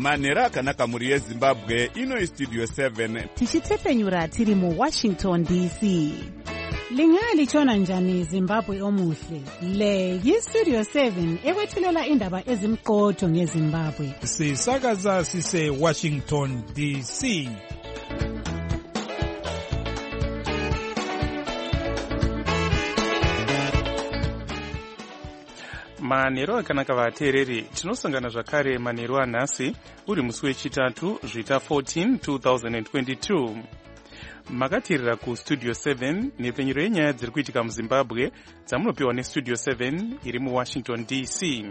manhero akanaka mhuri yezimbabwe. Ino istudio 7 tichitepfenyura tiri muwashington dc. Lingalitshona njani Zimbabwe omuhle? Le yistudio 7 ekwethulela indaba ezimqotho ngeZimbabwe. Sisakaza sise Washington DC. Manhero akanaka vateereri, tinosangana zvakare manhero anhasi uri musi wechitatu zvita 14 2022. Makateerera kustudio 7 nepfenyuro yenyaya dziri kuitika muZimbabwe dzamunopiwa nestudio 7 iri muWashington DC.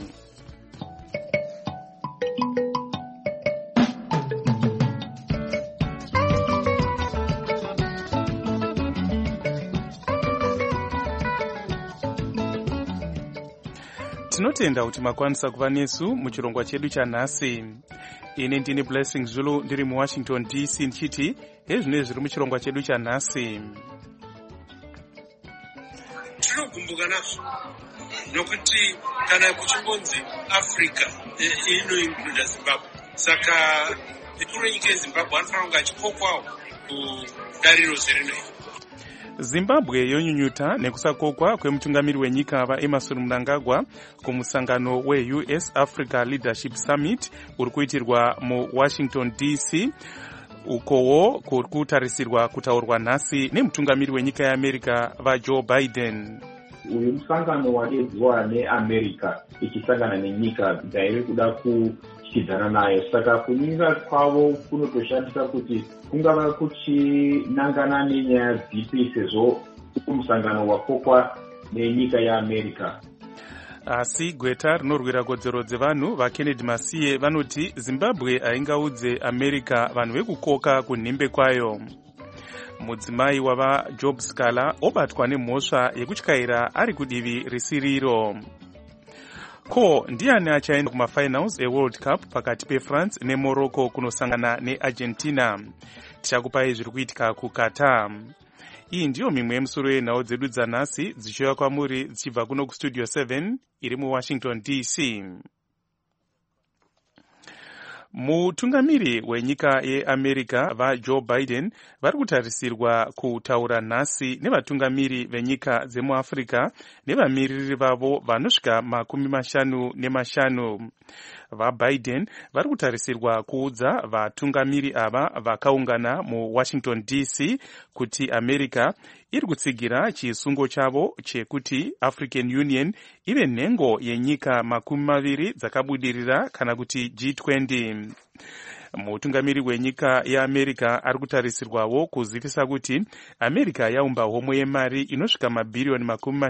Tinotenda kuti makwanisa kuva nesu muchirongwa chedu chanhasi. Ine ndini Blessing Zulu ndiri muWashington DC ndichiti hezvino zviri muchirongwa chedu chanhasi. Tinogumbuka nazvo nokuti kana kuchimbonzi Africa inoincluda Zimbabwe, saka ikuru yenyika yeZimbabwe anofanira kunge achikokwawo kudariro zerino. Zimbabwe yonyunyuta nekusakokwa kwemutungamiri wenyika vaEmmerson Mnangagwa kumusangano weUS Africa Leadership Summit uri kuitirwa muWashington DC. Ukowo kuri kutarisirwa kutaurwa nhasi nemutungamiri wenyika yeAmerica vaJoe Biden. Uyu musangano waedzwa neAmerica ichisangana nenyika dzairi kuda kuchidzana nayo, saka kuninga kwavo kunotoshandisa kuti kungava kuchinangana nenyaya dzipi sezvo musangano wakokwa nenyika yeAmerica. Asi gweta rinorwira kodzero dzevanhu vaKennedy Masiye vanoti Zimbabwe haingaudze America vanhu vekukoka kunhembe kwayo. Mudzimai wavaJob Scala obatwa nemhosva yekutyaira ari kudivi risiriro. Ko ndiani achaenda kumafinals eWorld Cup pakati peFrance neMorocco kunosangana neArgentina? Tichakupai zviri kuitika kuQatar. Iyi ndiyo mimwe yemusoro yenhau dzedu dzanhasi dzichiuya kwamuri dzichibva kuno kustudio 7 iri muWashington DC. Mutungamiri wenyika yeAmerica vaJoe Biden vari kutarisirwa kutaura nhasi nevatungamiri venyika dzemuAfrica nevamiriri vavo vanosvika 50. VaBiden vari kutarisirwa kuudza vatungamiri ava vakaungana muWashington DC kuti America iri kutsigira chisungo chavo chekuti African Union ive nhengo yenyika 20 dzakabudirira kana kuti G20. Mutungamiri wenyika yeAmerica ari kutarisirwawo kuzivisa kuti America yaumba homwe yemari inosvika mabhiriyoni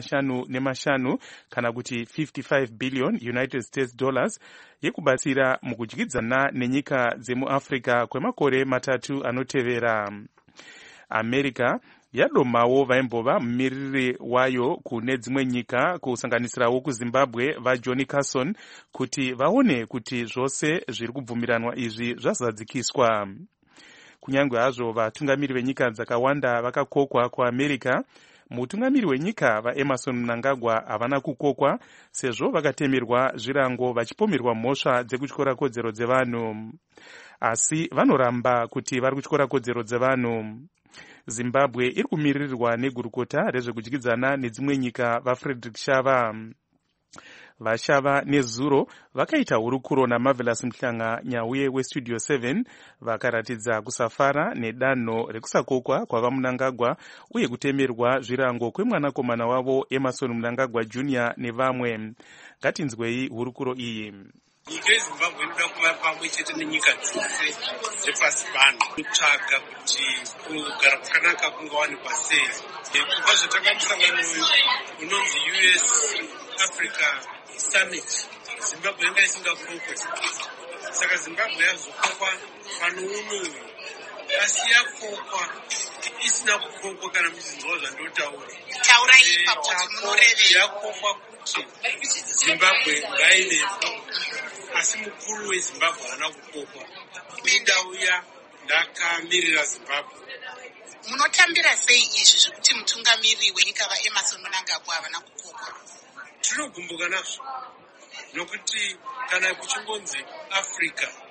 55 kana kuti 55 billion United States dollars yekubatsira mukudyidzana nenyika dzemuAfrica kwemakore 3 anotevera. America yadomawo vaimbova mumiriri wayo kune dzimwe nyika kusanganisirawo kuZimbabwe vaJohnny Carson kuti vaone kuti zvose zviri kubvumiranwa izvi zvazadzikiswa. Kunyange hazvo vatungamiri venyika dzakawanda vakakokwa kuAmerica, mutungamiri wenyika vaEmmerson Mnangagwa havana kukokwa sezvo vakatemerwa zvirango vachipomerwa mhosva dzekutyora kodzero dzevanhu. Asi vanoramba kuti vari kutyora kodzero dzevanhu. Zimbabwe iri kumiririrwa negurukota rezvekudyidzana nedzimwe nyika vaFrederick Shava. Vashava nezuro vakaita hurukuro naMarvelous Mhlanga nyauye westudio 7 vakaratidza kusafara nedanho rekusakokwa kwava Mnangagwa uye kutemerwa zvirango kwemwanakomana wavo Emmerson Mnangagwa Jr. nevamwe. Ngatinzwei hurukuro iyi. Nyika yeZimbabwe inoda kuva pamwe chete nenyika dzose dzepasi pano kutsvaga kuti kugara kwakanaka kungawanikwa sei. Kubva zvatanga musangano unonzi US Africa Summit, Zimbabwe yanga isingakokwe. Saka Zimbabwe yazokokwa pano unoyu, asi yakokwa isina kukokwa kana muchinzwa zvandotaura. Taurai ipapo kuti munorevei. Yakokwa kuti Zimbabwe ngaivepo, asi mukuru weZimbabwe haana kukokwa. Mindauya ndakamirira Zimbabwe. Munotambira sei izvi zvekuti mutungamiri wenyika vaEmmerson Mnangagwa havana kukokwa? Tinogumbuka nazvo nokuti kana kuchimbonzi Africa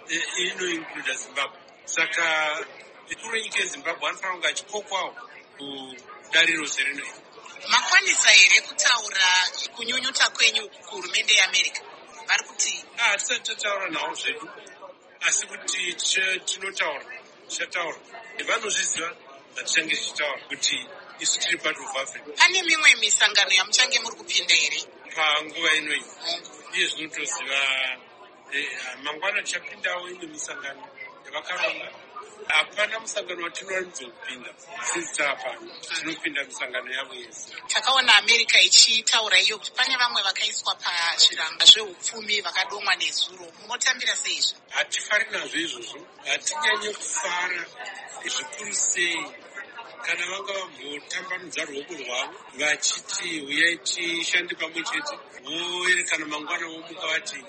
inoincluda Zimbabwe. Saka ikuru yenyika yeZimbabwe anofanira kunge achikokwawo kudariro serino iri. Makwanisa here kutaura kunyunyuta kwenyu kuhurumende yeAmerica? Vari kuti hatisati tataura navo zvedu, asi kuti tichataura vanozviziva zvatichange tichitaura kuti isu tiri part of Africa. Pane mimwe misangano yamuchange muri kupinda here panguva inoyi? Iye zvinotoziva mangwana tichapindawo imwe misangano yavakaronga. Hapana musangano watinowanzo kupinda since taapano, tinopinda misangano yavo yese. Takaona America ichitaura iyo kuti pane vamwe vakaiswa pazviranga zveupfumi vakadomwa nezuro. Munotambira seizvo? Hatifari nazvo izvozvo, hatinyanye kufara zvikuru sei kana vanga vambotambanudza ruoko rwavo vachiti uyai tishande pamwe chete, voerekana mangwana vomuka vati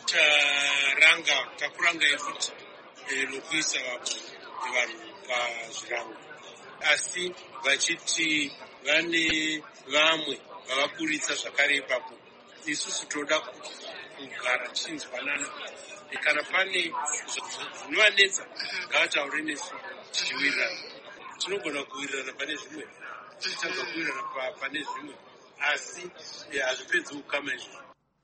takurangai futi nokuisa vanhu pazvirango, asi vachiti vane vamwe vavaburitsa zvakare ipapo. Isusu toda kugara tichinzwanana, kana pane zvinovanetsa ngavataure nesu tichiwirirana. Tinogona kuwirirana pane zvimwe, tichitanga kuwirirana pane zvimwe, asi hazvipedzi kukama izvozvo.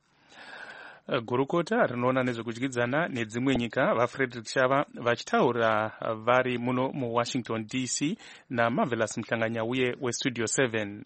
Gurukota rinoona nezvekudyidzana nedzimwe nyika vaFrederick Shava vachitaura vari muno muWashington DC naMarvelous Mhlanganyauye weStudio 7.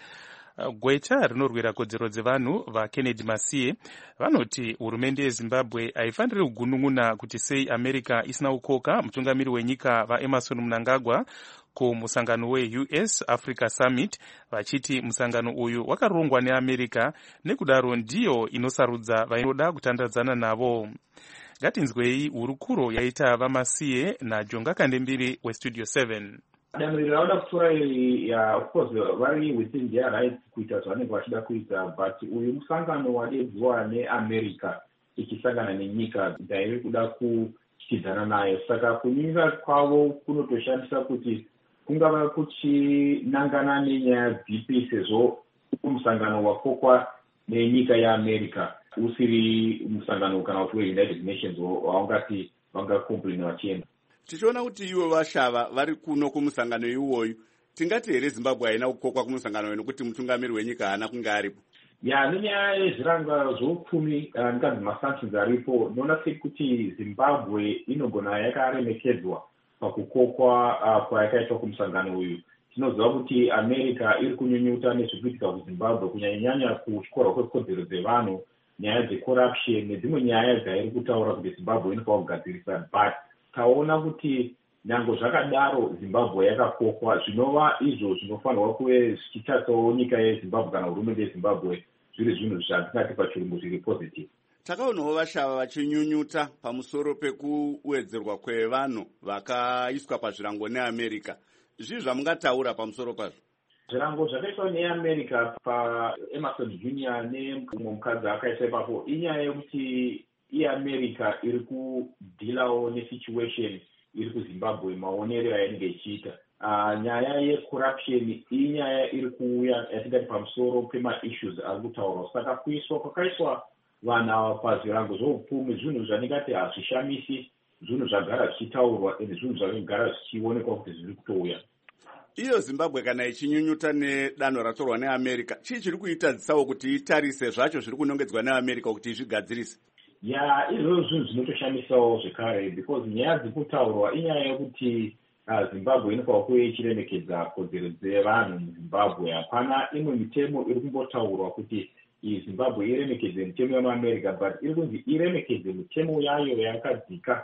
Gwecha rinorwira kodzero dzevanhu vaKennedy Masiye vanoti hurumende yeZimbabwe haifaniri kugunun'una kuti sei America isina kukoka mutungamiri wenyika vaEmerson Mnangagwa kumusangano weUS Africa Summit, vachiti musangano uyu wakarongwa neAmerica nekudaro ndiyo inosarudza vainoda kutandadzana navo. Ngatinzwei hurukuro yaita vaMasiye naJonga Kandembiri weStudio 7. Danho rauda kutora iri of course vari within their rights kuita zvavanenge vachida kuita, but uyu musangano wadedziwa neAmerica ichisangana nenyika dzairi kuda kuchidzana nayo, saka kunyika kwavo kunotoshandisa kuti kungava kuchinangana nenyaya dzipi sezvo musangano wakokwa nenyika yeAmerica usiri musangano kana kuti weUnited Nations waungati vangakomplaini vachienda. Tichiona kuti ivo vaShava vari kuno kumusangano iwoyu, tingati here Zimbabwe haina kukokwa kumusangano wenu kuti mutungamiri wenyika haana kunge aripo? Nenyaya yezviranga zvoupfumi nganzi masanctions aripo, noona sekuti Zimbabwe inogona yakaremekedzwa pakukokwa kwayakaitwa kumusangano uyu. Tinoziva kuti America iri kunyunyuta nezvikuitika kuZimbabwe kunyanya kutyora kwekodzero dzevanhu, nyaya dzecorruption nedzimwe nyaya dzairi kutaura kuti Zimbabwe inofanira kugadzirisa, but taona kuti nyango zvakadaro Zimbabwe yakakokwa, zvinova izvo zvinofanirwa kuve zvichitatsawo nyika yeZimbabwe kana hurumende yeZimbabwe zviri zvinhu zvatingati pachirungu zviri positive. Takaonawo vaShava vachinyunyuta pamusoro pekuwedzerwa kwevanhu vakaiswa pazvirango neAmerica. Zvii zvamungataura pamusoro pazvo? Zvirango zvakaiswa neAmerica paEmerson Jr. nemumwe mukadzi akaiswa ipapo inyaya yekuti iAmerica iri kudhilawo nesituation iri kuZimbabwe, maonero ainenge ichiita. Nyaya yecorruption inyaya iri kuuya yatingati pamusoro pemaissues ari kutaurwa, saka kuiswa kwakaiswa vanhu ava pazvirango zvoupfumi zvinhu zvatingati hazvishamisi, zvinhu zvagara zvichitaurwa ende zvinhu zvagara zvichionekwa kuti zviri kutouya. Iyo Zimbabwe kana ichinyunyuta nedanho ratorwa neAmerica, chii chiri kuitadzisawo kuti itarise zvacho zviri kunongedzwa neAmerica kuti izvigadzirise? Izvozvo zvinhu zvinotoshamisawo zvekare, because nyaya dziri kutaurwa inyaya yekuti Zimbabwe inofanira kuve ichiremekedza kodzero dzevanhu muZimbabwe. Hapana imwe mitemo iri kumbotaurwa kuti Zimbabwe iremekedze mitemo yemuAmerica, but iri kunzi iremekedze mitemo yayo yakadzika.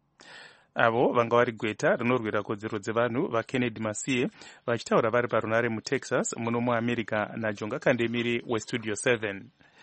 Avo vanga vari gweta rinorwira kodzero dzevanhu vaKennedy Masiye vachitaura vari parunare muTexas muno muAmerica naJonga Kandemiri weStudio 7.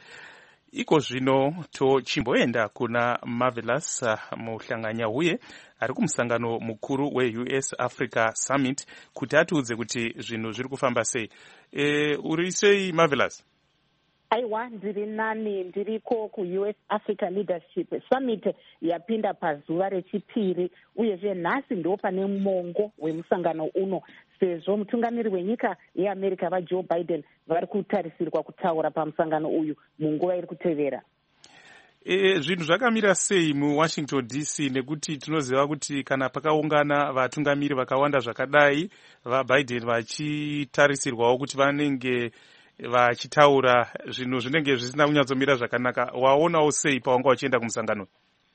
Iko zvino tochimboenda kuna Marvelous Mhlanganyauye ari kumusangano mukuru weUS Africa Summit kuti atiudze kuti zvinhu zviri kufamba sei. Uri sei Marvelous? Aiwa, ndiri nani, ndiriko kuUS Africa Leadership Summit yapinda pazuva rechipiri, uyezve nhasi ndo pane mongo wemusangano uno, sezvo mutungamiri wenyika yeAmerica vaJoe Biden vari kutarisirwa kutaura pamusangano uyu munguva iri kutevera. Zvinhu zvakamira sei muWashington DC, nekuti tinoziva kuti kana pakaungana vatungamiri vakawanda zvakadai, vaBiden vachitarisirwawo kuti vanenge vachitaura zvinhu zvinenge zvisina kunyatsomira zvakanaka, waonawo sei pawanga uchienda kumusangano?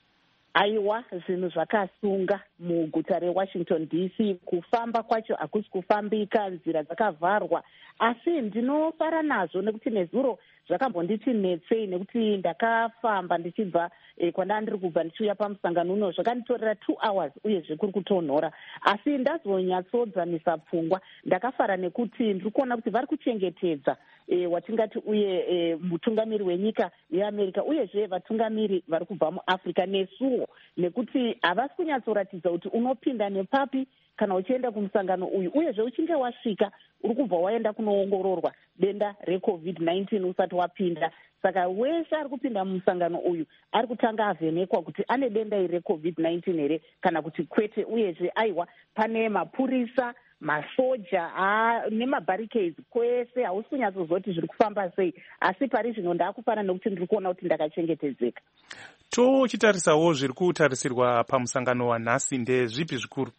Aiwa, zvinhu zvakasunga muguta reWashington DC. Kufamba kwacho hakusi kufambika, nzira dzakavharwa, asi ndinofara nazvo nekuti nezuro zvakambonditi netsei, nekuti ndakafamba ndichibva kwandandiri kubva ndichiuya pamusangano uno, zvakanditorera 2 hours uyezve kuri kutonhora, asi ndazonyatsodzamisa pfungwa. Ndakafara nekuti ndiri kuona kuti vari kuchengetedza watingati uye mutungamiri wenyika yeAmerica, uyezve vatungamiri vari kubva muAfrica nesuwo, nekuti havasi kunyatsoratidza kuti unopinda nepapi kana uchienda kumusangano uyu, uyezve uchinge wasvika uri kubva waenda kunoongororwa denda reCovid-19 usati wapinda. Saka wese ari kupinda mumusangano uyu ari kutanga avhenekwa kuti ane denda iri reCovid-19 here kana kuti kwete, uyezve aiwa pane mapurisa, masoja nemabarricades kwese. Hausi kunyatsozoti zviri kufamba sei, asi pari zvino ndakufara nekuti ndiri kuona kuti ndakachengetedzeka. Tochitarisawo zviri kutarisirwa pamusangano wanhasi ndezvipi zvikuru?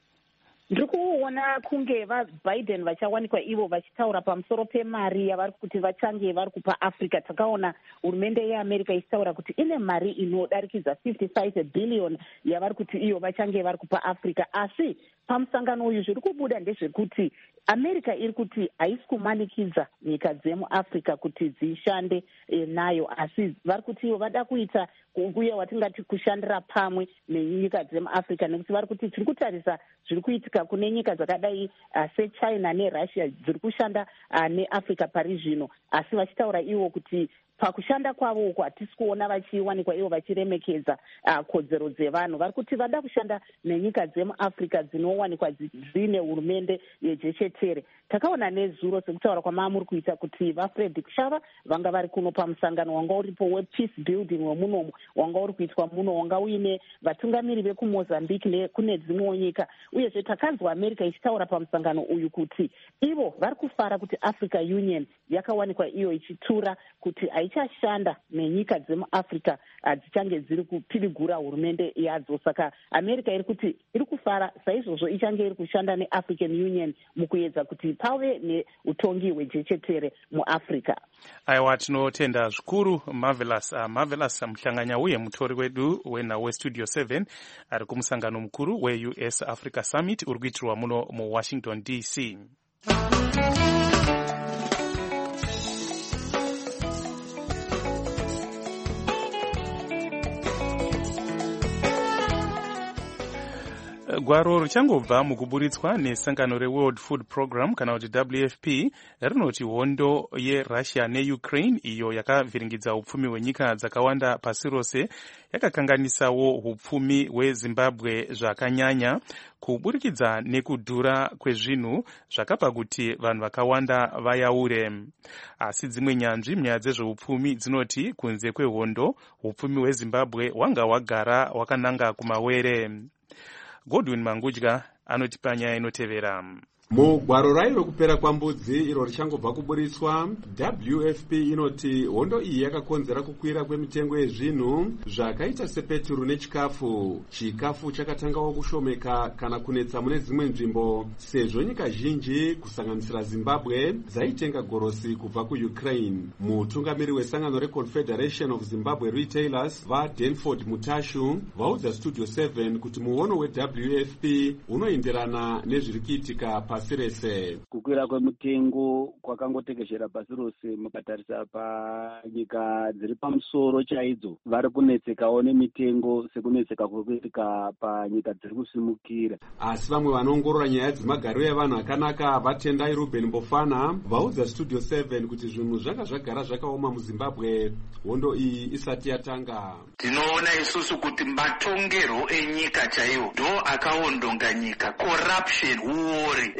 Ndiri kuona kunge vaBiden vachawanikwa ivo vachitaura pamusoro pemari yavari kuti vachange vari kupa Africa. Takaona hurumende yeAmerica ichitaura kuti ine mari inodarikidza 55 billion yavari kuti iyo vachange vari kupa Africa, asi pamusangano uyu zviri kubuda ndezvekuti America iri kuti haisi kumanikidza nyika dzemuAfrica kuti dzishande nayo, asi vari kuti ivo vada kuita uya watingati kushandira pamwe nenyika dzemuAfrica, nekuti vari kuti tiri kutarisa zviri kuitika kune nyika dzakadai seChina neRussia dziri kushanda neAfrica pari zvino, asi vachitaura ivo kuti pakushanda kwavo uko hatisi kuona vachiwanikwa ivo vachiremekedza kodzero dzevanhu. Vari kuti vada kushanda nenyika dzemuAfrica dzinowanikwa dzine hurumende yejechetere. Takaona nezuro sekutaura kwamamuri kuita kuti vaFrederick Shava vanga vari kuno pamusangano wanga uripo wepeace building wemunomu wanga uri kuitwa muno, wanga uine vatungamiri vekuMozambique nekune dzimwewo nyika, uyezve takanzwa America ichitaura pamusangano uyu kuti ivo vari kufara kuti Africa Union yakawanikwa iyo ichitura kuti haichashanda nenyika dzemuAfrica dzichange dziri kupirigura hurumende yadzo. Saka America iri kuti iri kufara saizvozvo ichange iri kushanda neAfrican Union mukuedza kuti pave neutongi hwejechetere muAfrica. Aiwa, tinotenda zvikuru Marvelous muhlanganya uye mutori wedu wenhau weStudio 7 ari kumusangano mukuru weUS Africa Summit uri kuitirwa muno muWashington DC. Gwaro richangobva mukuburitswa nesangano reWorld Food Program kana kuti WFP rinoti hondo yeRussia neUkraine iyo yakavhiringidza upfumi hwenyika dzakawanda pasi rose yakakanganisawo upfumi hweZimbabwe zvakanyanya kuburikidza nekudhura kwezvinhu zvakapa kuti vanhu vakawanda vayaure. Asi dzimwe nyanzvi munyaya dzezveupfumi dzinoti kunze kwehondo upfumi hweZimbabwe wanga wagara wakananga kumawere. Godwin Mangudya anotipa nyaya inotevera. Mugwaro rayo rokupera kwambudzi iro richangobva kuburitswa, WFP inoti hondo iyi yakakonzera kukwira kwemitengo yezvinhu zvakaita sepeturu nechikafu. Chikafu chakatangawo kushomeka kana kunetsa mune dzimwe nzvimbo sezvo nyika zhinji kusanganisira Zimbabwe dzaitenga gorosi kubva kuUkraine. Mutungamiri wesangano reConfederation of Zimbabwe Retailers vaDenford Mutashu vaudza Studio 7 kuti muono weWFP unoenderana nezviri kuitika pasi rese. Kukwira kwemitengo kwakangotekeshera pasi rose. Mukatarisa panyika dziri pamusoro chaidzo vari kunetsekawo nemitengo sekunetseka kurikuitika panyika dziri kusimukira. Asi vamwe vanoongorora nyaya dzemagariro evanhu akanaka vatendai Ruben Bofana vaudza Studio 7 kuti zvinhu zvanga zvagara zvakaoma muZimbabwe hondo iyi isati yatanga. Tinoona isusu kuti matongero enyika chaiwo ndo akaondonga nyika, corruption, uori,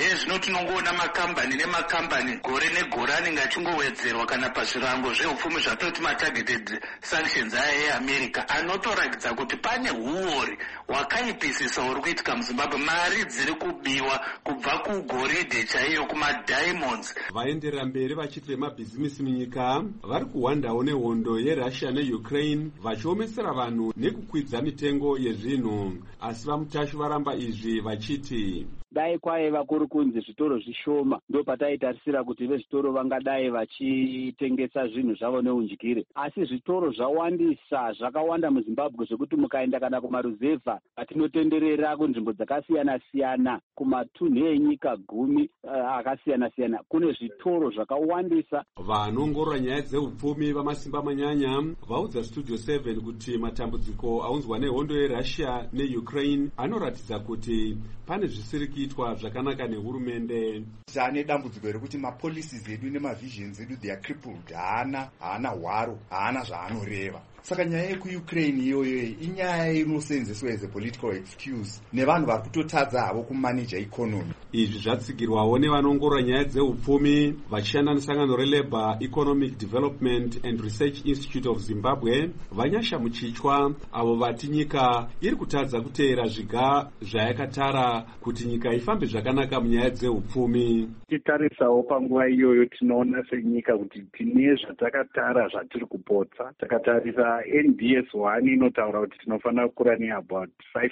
zvino tinongoona makambani nemakambani gore negore anenge achingowedzerwa kana pazvirango zveupfumi zvatoti matargeted sanctions aya eAmerica, anotoratidza kuti pane huori hwakaipisisa huri kuitika muZimbabwe. Mari dziri kubiwa kubva kugoridhe chaiyo, kumadiamonds. Vaenderera mberi vachiti vemabhizimisi munyika vari kuhwandawo nehondo yeRussia neUkraine, vachiomesera vanhu nekukwidza mitengo yezvinhu. Asi vamutashu varamba izvi vachiti dai kwaiva kuri kunzi zvitoro zvishoma ndo pataitarisira kuti vezvitoro vangadai vachitengesa zvinhu zvavo neunjikire, asi zvitoro zvawandisa, zvakawanda muZimbabwe zvekuti mukaenda kana kumaruzevha atinotenderera kunzvimbo dzakasiyana siyana, kumatunhu enyika 10 akasiyana siyana, kune zvitoro zvakawandisa. Vanoongorora nyaya dzeupfumi vamasimba manyanya vaudza Studio 7 kuti matambudziko aunzwa nehondo yeRussia neUkraine anoratidza kuti pane zvisiri kuitwa zvakanaka nehurumende. Tane dambudziko rekuti mapolicies edu nemavisions edu they are crippled, haana hwaro, haana zvaanoreva. Saka nyaya yekuUkraine iyoyo inyaya inosenzeswa as a political excuse nevanhu vari kutotadza havo kumanage economy. Izvi zvatsigirwawo nevanoongorora nyaya dzeupfumi vachishanda nesangano reLabour Economic Development and Research Institute of Zimbabwe, Vanyasha Muchichwa, avo vati nyika iri kutadza kuteera zviga zvayakatara kuti nyika ifambe zvakanaka munyaya dzeupfumi. Titarisawo panguva iyoyo tinoona senyika kuti tine zvatakatara zvatiri kupotsa. Takatarisa NBS1 inotaura kuti tinofanira kukura neabout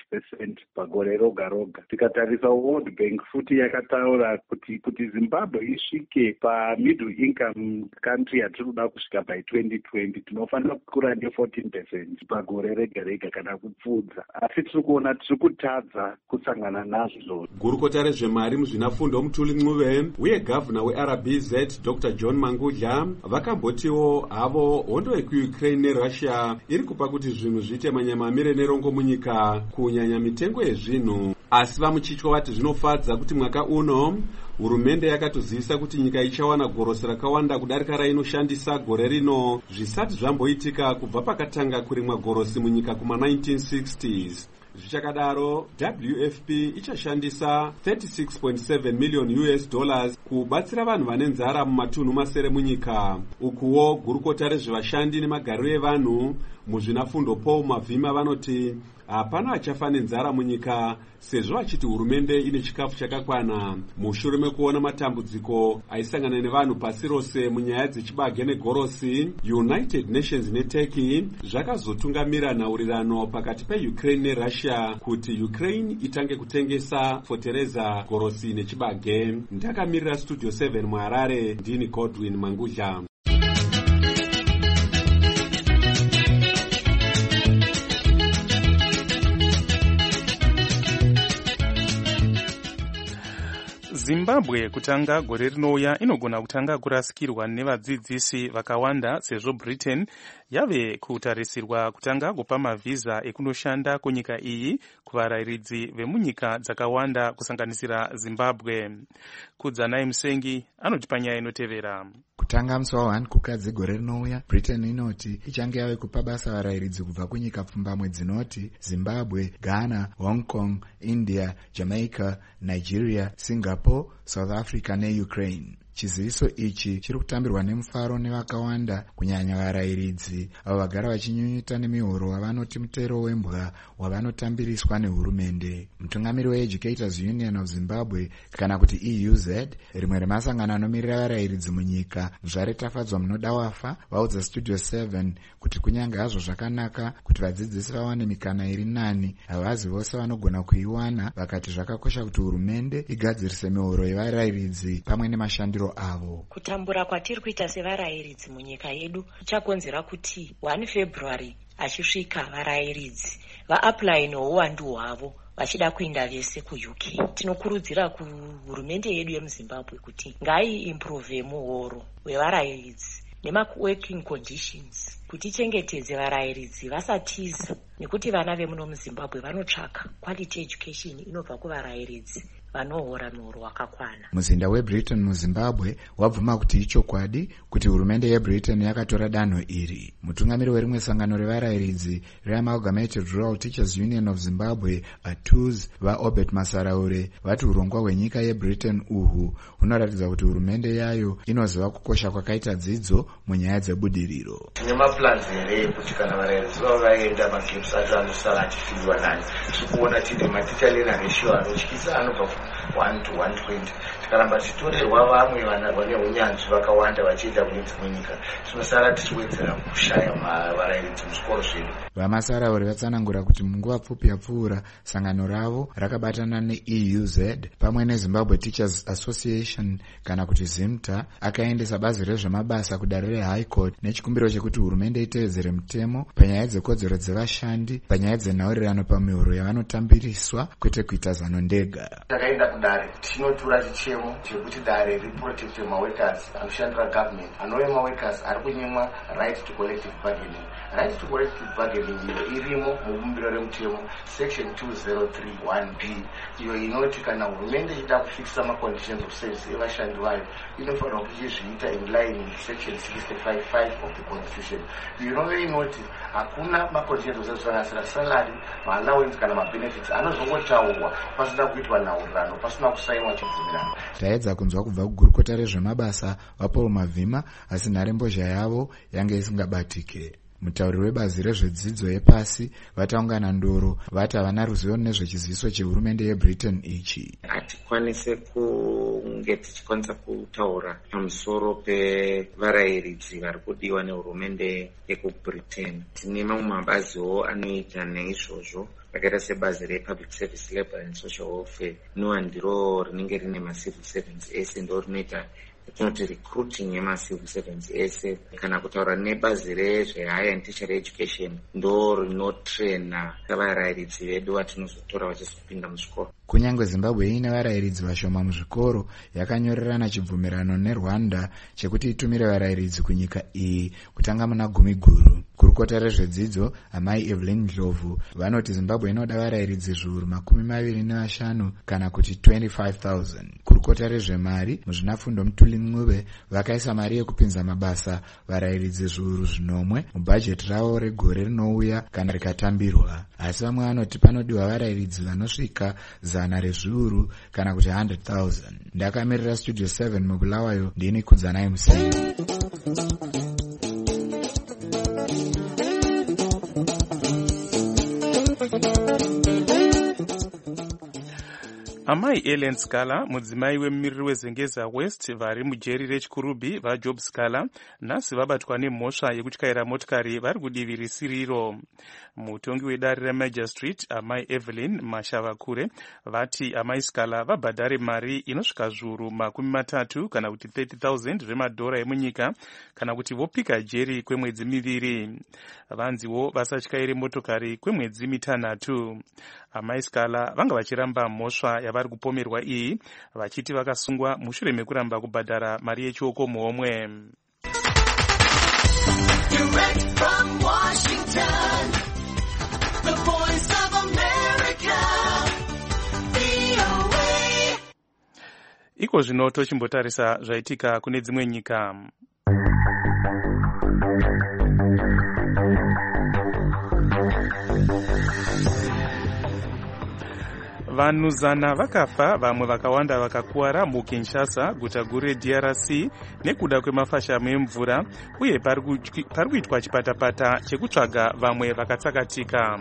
5% pagore roga roga. Tikatarisa World Bank futi yakataura kuti Zimbabwe isvike pamiddle income country yatiri kuda kusvika by 2020 tinofanira kukura ne14% pagore rega rega kana kupfuudza. Asi tiri kuona tiri kutadza kusangana nazvo. Gurukota rezvemari muzvinafundo Mutuli Ncube uye gavana weRBZ Dr. John Mangudla vakambotiwo havo hondo yekuUkraine neRussia iri kupa kuti zvinhu zviite manyamamire nerongo munyika kunyanya mitengo yezvinhu. Asi vamuchichwa vati zvinofadza kuti mwaka uno hurumende yakatozivisa kuti nyika ichawana gorosi rakawanda kudarika rainoshandisa gore rino zvisati zvamboitika kubva pakatanga kurimwa gorosi munyika kuma-1960s. Zvichakadaro, WFP ichashandisa $36.7 million kubatsira vanhu vane nzara mumatunhu masere munyika. Ukuwo gurukota rezvevashandi nemagariro evanhu muzvinafundo Paul Mavhima vanoti hapana achafa nenzara munyika sezvo vachiti hurumende ine chikafu chakakwana. Mushure mekuona matambudziko aisangana nevanhu pasi rose munyaya dzechibage negorosi, United Nations neTurkey zvakazotungamira nhaurirano pakati peUkraine neRussia kuti Ukraine itange kutengesa fotereza, gorosi nechibage. Ndakamirira Studio 7 muHarare, ndini Godwin Mangudla. Zimbabwe kutanga gore rinouya inogona kutanga kurasikirwa nevadzidzisi vakawanda sezvo Britain yave kutarisirwa kutanga kupa mavhiza ekunoshanda kunyika iyi kuvarayiridzi vemunyika dzakawanda kusanganisira Zimbabwe. Kudzanai Musengi anotipa nyaya inotevera. Kutanga musi wa1 kukadzi gore rinouya, Britain inoti ichange yave kupa basa varayiridzi kubva kunyika pfumbamwe dzinoti Zimbabwe, Ghana, Hong Kong, India, Jamaica, Nigeria, Singapore, South Africa neUkraine. Chiziviso ichi chiri kutambirwa nemufaro nevakawanda, kunyanya varayiridzi avo vagara vachinyunyuta nemihoro wavanoti mutero wembwa wavanotambiriswa nehurumende. Mutungamiri weEducators Union of Zimbabwe kana kuti EUZ, rimwe remasangano anomirira varayiridzi munyika, zvaretafadzwa munoda wafa, vaudza Studio 7 kuti kunyange hazvo zvakanaka kuti vadzidzisi vawane mikana iri nani, havazi vose vanogona kuiwana, vakati zvakakosha kuti hurumende igadzirise mihoro yevarayiridzi pamwe nemashandiro avo. Kutambura kwatiri kuita sevarayiridzi munyika yedu kuchakonzera kuti 1 February achisvika varayiridzi vaapply nouwandu hwavo vachida kuenda vese kuUK. Tinokurudzira kuhurumende yedu yemuZimbabwe kuti ngaiimprove muhoro wevarayiridzi nemaworking conditions kuti ichengetedze varayiridzi vasatiza, nekuti vana vemuno muZimbabwe vanotsvaka quality education inobva kuvarayiridzi vanohora muhoro wakakwana. Muzinda weBritain muZimbabwe wabvuma kuti ichokwadi kuti hurumende yeBritain yakatora danho iri. Mutungamiri werimwe sangano revarayiridzi reAmalgamated Rural Teachers Union of Zimbabwe ATUZ vaObert Masaraure vati urongwa hwenyika yeBritain uhu hunoratidza kuti hurumende yayo inoziva kukosha kwakaita dzidzo munyaya dzebudiriro. Tine maplans here kuti kana varayiridzi vavo vaenda magames acho anosara achifiriwa nani. Tirikuona tine maticha learner ratio anotyisa anobva 1 to 120. Tikaramba tichitorerwa vamwe vane unyanzvi vakawanda vachienda kune dzimwe nyika, tinosara tichiwedzera kushaya varayiridzi muzvikoro zvedu. Vamasarauri vatsanangura kuti munguva pfupi yapfuura sangano ravo rakabatana neEUZ pamwe neZimbabwe Teachers Association kana kuti ZIMTA akaendesa bazi rezvemabasa kudare reHigh Court nechikumbiro chekuti hurumende itevedzere mutemo panyaya dzekodzero dzevashandi panyaya dzenhaurirano pamihoro yavanotambiriswa kwete kuita zano ndega. Takaenda kudare tinotura chichemo chekuti dare riprotecte maworkers anoshandira government, anove maworkers ari kunyimwa right to collective bargaining. Right to collective bargaining iyo irimo mubumbiro remutemo section 2031B iyo inoti kana hurumende ichida kufikisa maconditions of service evashandi vayo inofanira kuti ichizviita in line with section 65.5 of the constitution. Iyo inove inoti hakuna maconditions of service akasira salary, maallowance kana mabenefits anozongotaurwa pasina kuitwa nhaurirano, pasina kusainwa chibvumirano. Taedza kunzwa kubva kugurukota rezvemabasa vaPaul Mavhima asi nharembozha yavo yange isingabatike. Mutauri webazi rezvedzidzo yepasi vataungana ndoro vati havana ruzivo nezvechiziviso chehurumende yeBritain ichi. Hatikwanise kunge tichikwanisa kutaura pamusoro pevarayiridzi vari kudiwa nehurumende yekuBritain. Tine mamwe mabaziwo anoita neizvozvo rakaita sebazi rePublic Service Labour and Social Welfare rinowa ndiro rinenge rine macivil servants ese ndo rinoita tinoti recruiting yemacivil servants ese, kana kutaura nebazi rezvehigher and tertiary education ndo rinotrena varayiridzi vedu vatinozotora vachizopinda muzvikoro. Kunyange Zimbabwe ine varayiridzi vashoma muzvikoro yakanyorerana chibvumirano neRwanda chekuti itumire varayiridzi kunyika iyi kutanga muna 10 Kurukota rezvedzidzo amai Evelyn Ndlovu vanoti Zimbabwe inoda varayiridzi zviuru 25 kana kuti 25,000. Kurukota rezvemari muzvinafundo Mutuli Ncube vakaisa mari yekupinza mabasa varayiridzi zviuru 9 mubhajeti ravo regore rinouya kana rikatambirwa. Asi vamwe vanoti panodiwa varayiridzi vanosvika 100 rezviuru kana kuti 100,000. Ndakamirira Studio 7 mubulawayo ndini Kudzanai Musenyi. Amai Ellen Scala, mudzimai wemumiriri weZengeza West vari mujeri rechikurubhi vaJob Scala nhasi vabatwa nemhosva yekutyaira motikari vari kudivi risiriro. Mutongi wedare reMajor Street amai Evelyn Mashavakure vati amai Scala vabhadhare mari inosvika zviuru 30 kana kuti 30,000 zvemadhora emunyika kana kuti vopika jeri kwemwedzi 2. Vanziwo vasatyaire motokari kwemwedzi 6. Amai Scala vanga vachiramba mhosva yavari kupomerwa iyi vachiti vakasungwa mushure mekuramba kubhadhara mari yechioko muhomwe. Iko zvino tochimbotarisa zvaitika kune dzimwe nyika. Vanhu 100 vakafa, vamwe vakawanda vakakuwara muKinshasa, guta guru reDRC nekuda kwemafashamu emvura, uye pari kuitwa chipatapata chekutsvaga vamwe vakatsakatika.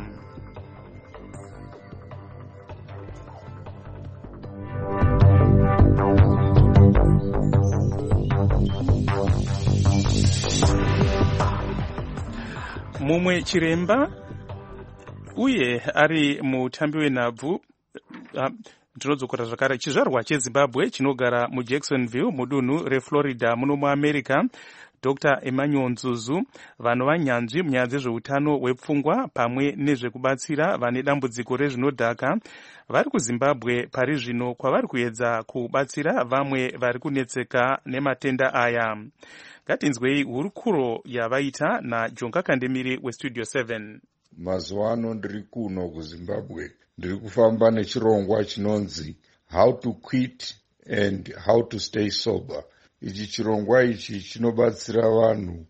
Mumwe chiremba uye ari mutambi wenhabvu ndinodzokera zvakare chizvarwa cheZimbabwe chinogara muJacksonville mudunhu reFlorida muno muAmerica, Dr. Emmanuel Nzuzu, vanhu vanyanzvi munyaya dzezveutano hwepfungwa pamwe nezvekubatsira vane dambudziko rezvinodhaka vari kuZimbabwe pari zvino kwavari kuedza kubatsira vamwe vari kunetseka nematenda aya. Ngatinzwei hurukuro yavaita naJonga Kandemiri weStudio 7. Mazuva ano ndiri kuno kuZimbabwe, ndiri kufamba nechirongwa chinonzi How to Quit and How to Stay Sober. Ichi chirongwa ichi chinobatsira vanhu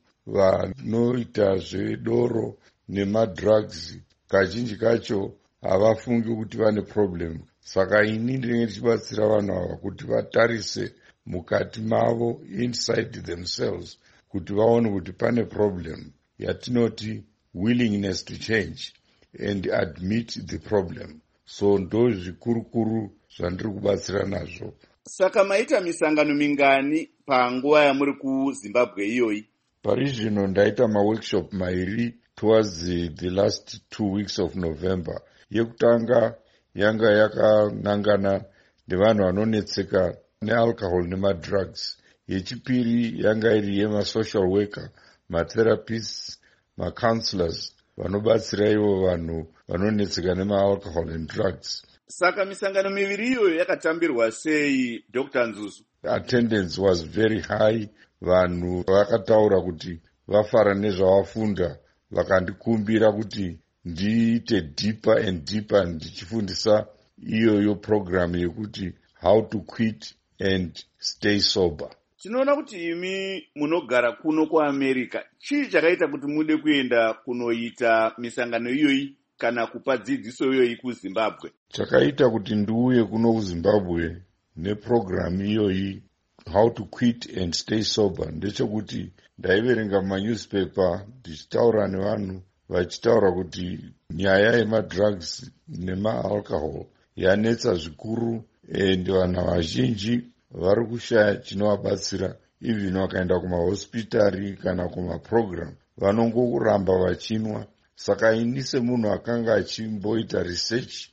vanoita zvedoro nemadrugs. Kazhinji kacho havafungi kuti vane problem. Saka ini ndinenge ndichibatsira vanhu ava kuti vatarise mukati mavo, inside themselves, kuti vaone kuti pane problem yatinoti willingness to change and admit the problem. So ndo zvikurukuru zvandiri kubatsira nazvo. Saka maita misangano mingani panguva yamuri kuZimbabwe iyoyi? Pari zvino ndaita maworkshop mairi towards the last 2 weeks of November. Yekutanga yanga yakanangana nevanhu vanonetseka nealcohol nemadrugs. Yechipiri yanga iri yemasocial worker, matherapists, macounselors vanobatsira ivo vanhu vanonetseka nemaalcohol and drugs. Saka misangano miviri iyoyo yakatambirwa sei, Dr. Nzuzu? Attendance was very high. Vanhu vakataura kuti vafara nezvavafunda, vakandikumbira kuti ndiite deeper and deeper ndichifundisa iyoyo program yekuti how to quit and stay sober. Tinoona kuti imi munogara kuno kuAmerica. Chii chakaita kuti mude kuenda kunoita misangano iyoyi kana kupa dzidziso iyoyi kuZimbabwe? Chakaita kuti ndiuye kuno kuZimbabwe neprogram iyoyi how to quit and stay sober ndechekuti ndaiverenga mumanyuzipepa ndichitaura nevanhu vachitaura kuti nyaya yemadrugs nemaalcohol yanetsa zvikuru and vanhu vazhinji vari kushaya chinovabatsira. Even vakaenda kumahospitari kana kumaprogram vanongoramba vachinwa. Saka ini semunhu akanga achimboita research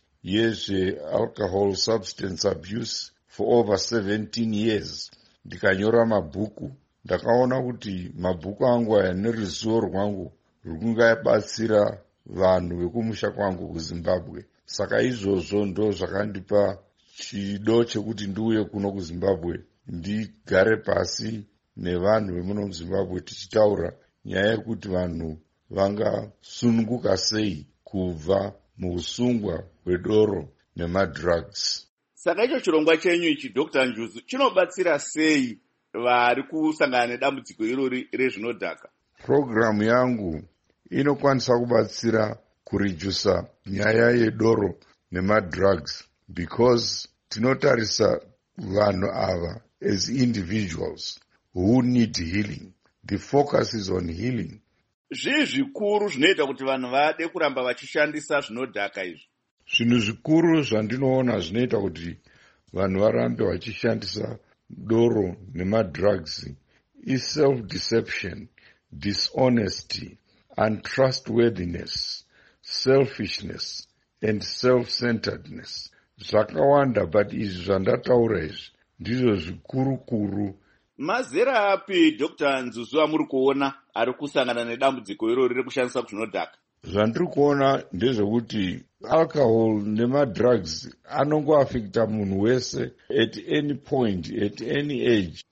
yezvealcohol substance abuse for over 17 years ndikanyora mabhuku, ndakaona kuti mabhuku angu aya neruzivo rwangu rwungabatsira vanhu vekumusha kwangu kuZimbabwe. Saka izvozvo ndo zvakandipa chido chekuti ndiuye kuno kuZimbabwe ndigare pasi nevanhu vemuno muZimbabwe tichitaura nyaya yekuti vanhu vangasununguka sei kubva muusungwa hwedoro nemadrugs. Saka icho chirongwa chenyu ichi, Dr. Nzuzu, chinobatsira sei vari kusangana nedambudziko irori rezvinodhaka? Programu yangu inokwanisa kubatsira kuredusa nyaya yedoro nemadrugs because tinotarisa vanhu ava as individuals who need healing. The focus is on healing. Zvii zvikuru zvinoita kuti vanhu vade kuramba vachishandisa zvinodhaka izvi? Zvinhu zvikuru zvandinoona zvinoita kuti vanhu varambe vachishandisa doro nemadrugs is self-deception, dishonesty, untrustworthiness, selfishness and self-centeredness. Zvakawanda, but izvi zvandataura izvi ndizvo zvikuru-kuru. Mazera api Dr. Nzuzu amuri kuona ari kusangana nedambudziko irori rekushandisa zvinodhaka? Zvandiri kuona ndezvekuti alcohol nemadrugs anongoafekta munhu wese at any point, at any age.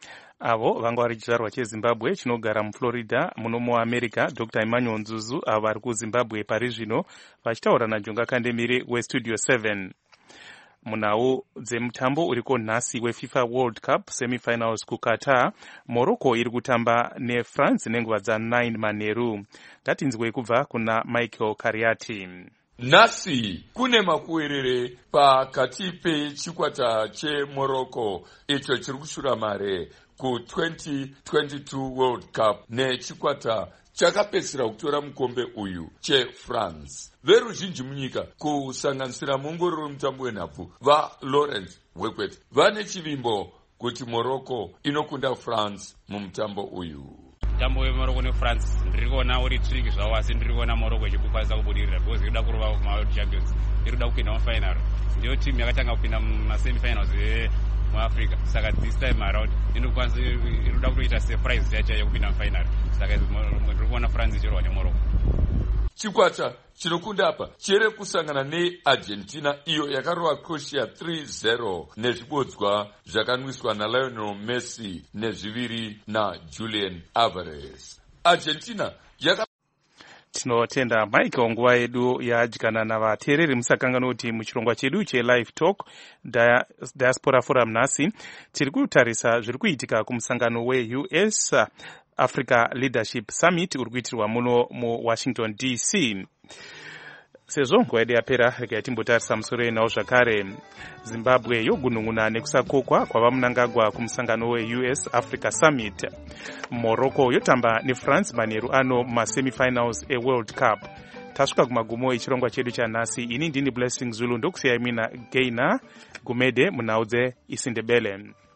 Avo vanga vari chizvarwa cheZimbabwe chinogara muFlorida muno muAmerica, Dr. Emmanuel Nzuzu, avo vari kuZimbabwe pari zvino vachitaura naJonga Kandemire weStudio 7. Munhau dzemutambo uriko nhasi weFIFA World Cup semifinals kuQatar, Morocco iri kutamba neFrance nenguva dza9 manheru. Ngatinzwei kubva kuna Michael Kariati. Nhasi kune makuwerere pakati pechikwata cheMorocco icho chiri kushura mare ku2022 World Cup nechikwata chakapedzisira kutora mukombe uyu cheFrance. Veruzhinji munyika kusanganisira muongorori wemutambo wenhabvu vaLawrence Wekwet vane chivimbo kuti Morocco inokunda France mumutambo uyu. Mutambo weMorocco neFrance ndiri kuona uri tricky zvawo, asi ndiri kuona Morocco ichikwanisa kubudirira because irikuda kurova kumaWorld Champions, irikuda kupinda mufinal. Ndiyo timu yakatanga kupinda mumasemifinals muAfrica, saka this time around irikuda kuita surprise yacho yekupinda mufinal. Saka ndiri kuona France ichirwa neMorocco. Chikwata chinokunda apa chere kusangana neArgentina iyo yakarova Croatia 3-0 nezvibodzwa zvakanwiswa naLionel Messi nezviviri naJulian Alvarez. Argentina tinotenda Michael nguva yedu yadyana navateereri musakangana kuti muchirongwa chedu chelive talk diaspora forum nhasi tiri kutarisa zviri kuitika kumusangano weUS Africa Leadership Summit uri kuitirwa muno muWashington DC. Sezvo nguva yedu yapera regai timbotarisa musoro enawo zvakare. Zimbabwe yogunun'una nekusakokwa kwava munangagwa kumusangano weUS Africa Summit. Morocco yotamba neFrance manheru ano mumasemifinals eWorld Cup. Tasvika kumagumo echirongwa chedu chanhasi. Ini ndini Blessing Zulu ndokusiyai mina Gaina Gumede munhau dzeIsindebele.